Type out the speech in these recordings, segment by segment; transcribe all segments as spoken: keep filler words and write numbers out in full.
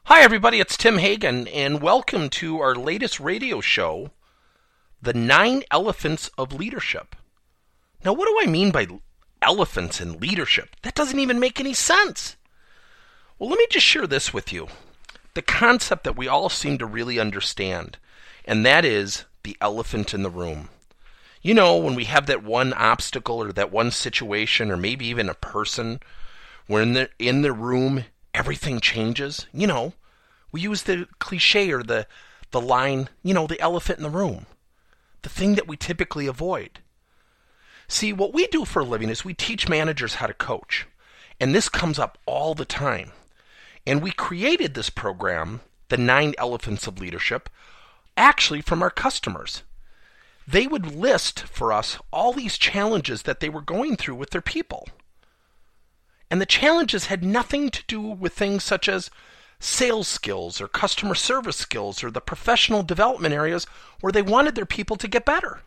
Hi, everybody. It's Tim Hagen, and welcome to our latest radio show, The Nine Elephants of Leadership. Now, what do I mean by elephants in leadership? That doesn't even make any sense. Well, let me just share this with you. The concept that we all seem to really understand, and that is the elephant in the room. You know, when we have that one obstacle or that one situation or maybe even a person where in the, in the room everything changes, you know, we use the cliche or the, the line, you know, the elephant in the room, the thing that we typically avoid. See, what we do for a living is we teach managers how to coach, and this comes up all the time. And we created this program, the Nine Elephants of Leadership, actually from our customers. They would list for us all these challenges that they were going through with their people. And the challenges had nothing to do with things such as sales skills or customer service skills or the professional development areas where they wanted their people to get better.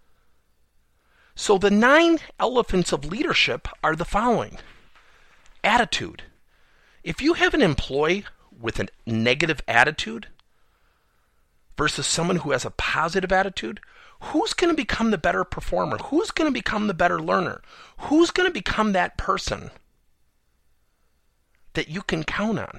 So the nine elephants of leadership are the following. Attitude. If you have an employee with a negative attitude versus someone who has a positive attitude, who's going to become the better performer? Who's going to become the better learner? Who's going to become that person that you can count on?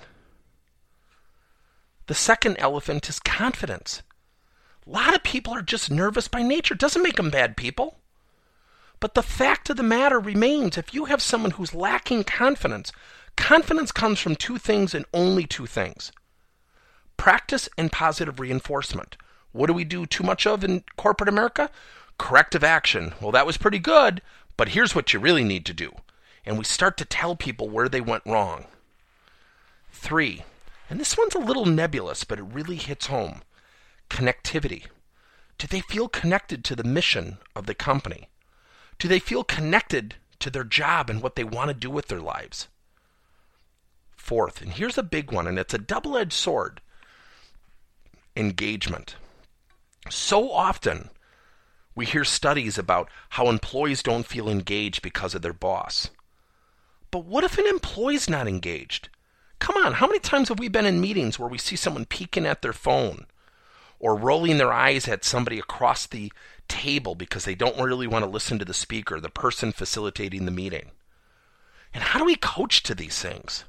The second elephant is confidence. A lot of people are just nervous by nature. It doesn't make them bad people. But the fact of the matter remains, if you have someone who's lacking confidence, confidence comes from two things and only two things. Practice and positive reinforcement. What do we do too much of in corporate America? Corrective action. Well, that was pretty good, but here's what you really need to do. And we start to tell people where they went wrong. Three, and this one's a little nebulous, but it really hits home. Connectivity. Do they feel connected to the mission of the company? Do they feel connected to their job and what they want to do with their lives? Fourth, and here's a big one, and it's a double-edged sword. Engagement. So often, we hear studies about how employees don't feel engaged because of their boss. But what if an employee's not engaged? Come on, how many times have we been in meetings where we see someone peeking at their phone or rolling their eyes at somebody across the table because they don't really want to listen to the speaker, the person facilitating the meeting? And how do we coach to these things?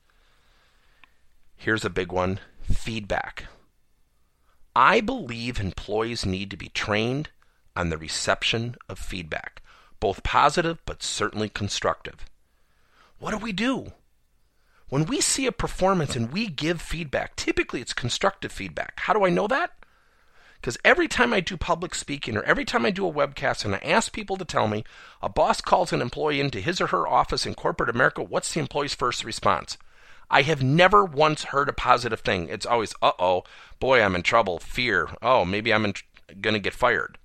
Here's a big one, feedback. I believe employees need to be trained on the reception of feedback, both positive but certainly constructive. What do we do? When we see a performance and we give feedback, typically it's constructive feedback. How do I know that? Because every time I do public speaking or every time I do a webcast and I ask people to tell me, a boss calls an employee into his or her office in corporate America, what's the employee's first response? I have never once heard a positive thing. It's always, uh-oh, boy, I'm in trouble, fear, oh, maybe I'm going to get fired.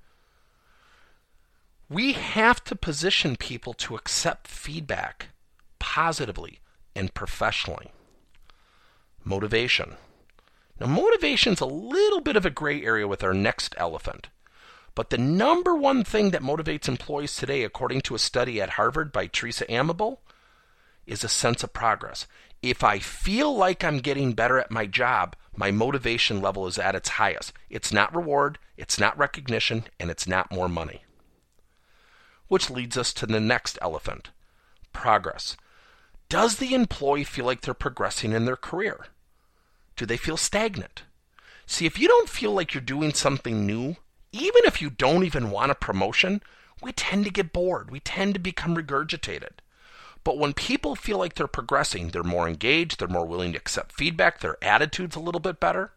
We have to position people to accept feedback positively and professionally. Motivation. Now, motivation's a little bit of a gray area with our next elephant. But the number one thing that motivates employees today, according to a study at Harvard by Teresa Amable, is a sense of progress. If I feel like I'm getting better at my job, my motivation level is at its highest. It's not reward, it's not recognition, and it's not more money. Which leads us to the next elephant, progress. Does the employee feel like they're progressing in their career? Do they feel stagnant? See, if you don't feel like you're doing something new, even if you don't even want a promotion, we tend to get bored. We tend to become regurgitated. But when people feel like they're progressing, they're more engaged, they're more willing to accept feedback, their attitude's a little bit better.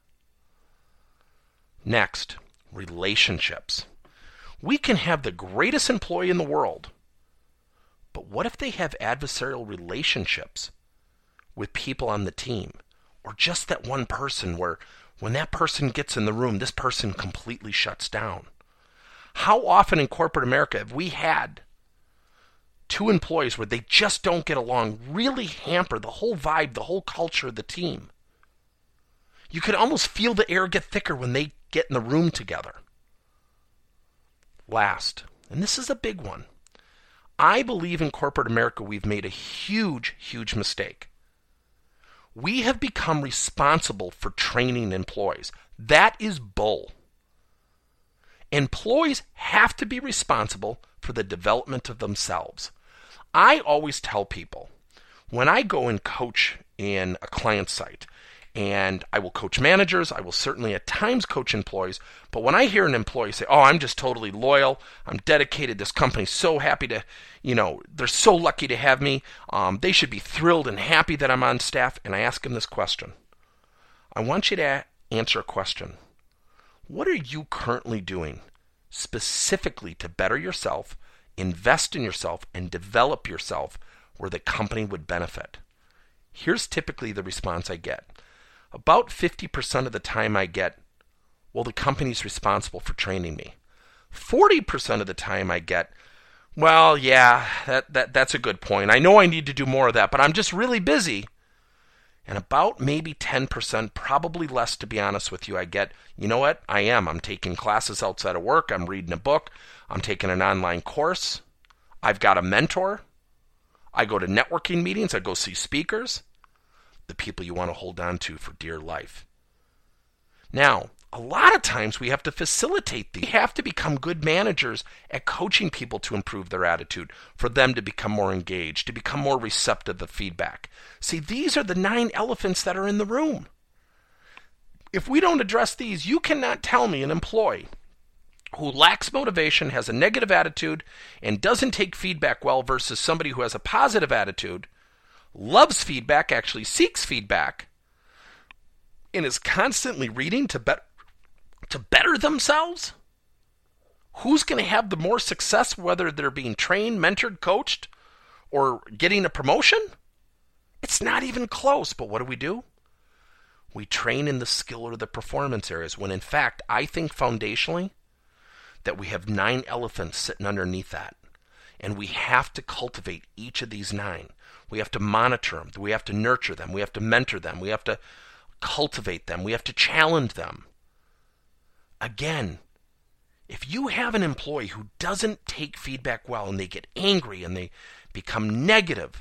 Next, relationships. We can have the greatest employee in the world, but what if they have adversarial relationships with people on the team? Or just that one person where when that person gets in the room, this person completely shuts down? How often in corporate America have we had two employees where they just don't get along, really hamper the whole vibe, the whole culture of the team? You can almost feel the air get thicker when they get in the room together. Last, and this is a big one, I believe in corporate America we've made a huge, huge mistake. We have become responsible for training employees. That is bull. Employees have to be responsible for the development of themselves. I always tell people, when I go and coach in a client site, and I will coach managers, I will certainly at times coach employees, but when I hear an employee say, oh, I'm just totally loyal, I'm dedicated, this company's so happy to, you know, they're so lucky to have me, um, they should be thrilled and happy that I'm on staff, and I ask them this question. I want you to a- answer a question. What are you currently doing specifically to better yourself, invest in yourself, and develop yourself where the company would benefit? Here's typically the response I get. About fifty percent of the time I get, well, the company's responsible for training me. forty percent of the time I get, well, yeah, that, that that's a good point. I know I need to do more of that, but I'm just really busy. And about maybe ten percent, probably less to be honest with you, I get, you know what, I am. I'm taking classes outside of work. I'm reading a book. I'm taking an online course. I've got a mentor. I go to networking meetings. I go see speakers. The people you want to hold on to for dear life. Now, a lot of times we have to facilitate these. We have to become good managers at coaching people to improve their attitude, for them to become more engaged, to become more receptive of feedback. See, these are the nine elephants that are in the room. If we don't address these, you cannot tell me an employee who lacks motivation, has a negative attitude, and doesn't take feedback well versus somebody who has a positive attitude, loves feedback, actually seeks feedback, and is constantly reading to, bet- to better themselves. Who's going to have the more success, whether they're being trained, mentored, coached, or getting a promotion? It's not even close, but what do we do? We train in the skill or the performance areas, when in fact, I think foundationally that we have nine elephants sitting underneath that. And we have to cultivate each of these nine. We have to monitor them. We have to nurture them. We have to mentor them. We have to cultivate them. We have to challenge them. Again, if you have an employee who doesn't take feedback well and they get angry and they become negative,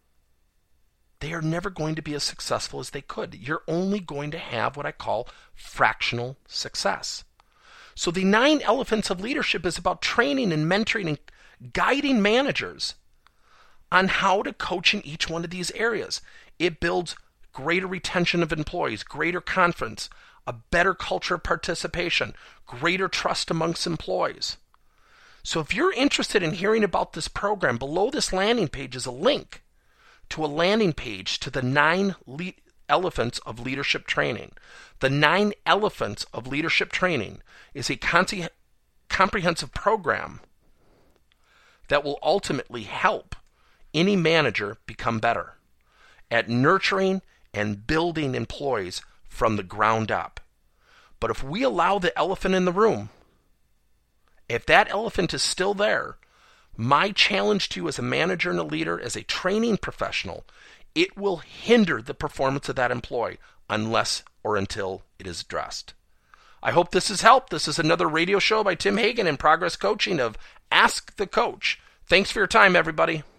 they are never going to be as successful as they could. You're only going to have what I call fractional success. So the nine elephants of leadership is about training and mentoring and guiding managers on how to coach in each one of these areas. It builds greater retention of employees, greater confidence, a better culture of participation, greater trust amongst employees. So if you're interested in hearing about this program, below this landing page is a link to a landing page to the nine le- elephants of leadership training. The nine elephants of leadership training is a con- comprehensive program that will ultimately help any manager become better at nurturing and building employees from the ground up. But if we allow the elephant in the room, if that elephant is still there, my challenge to you as a manager and a leader, as a training professional, it will hinder the performance of that employee unless or until it is addressed. I hope this has helped. This is another radio show by Tim Hagen in Progress Coaching of Ask the Coach. Thanks for your time, everybody.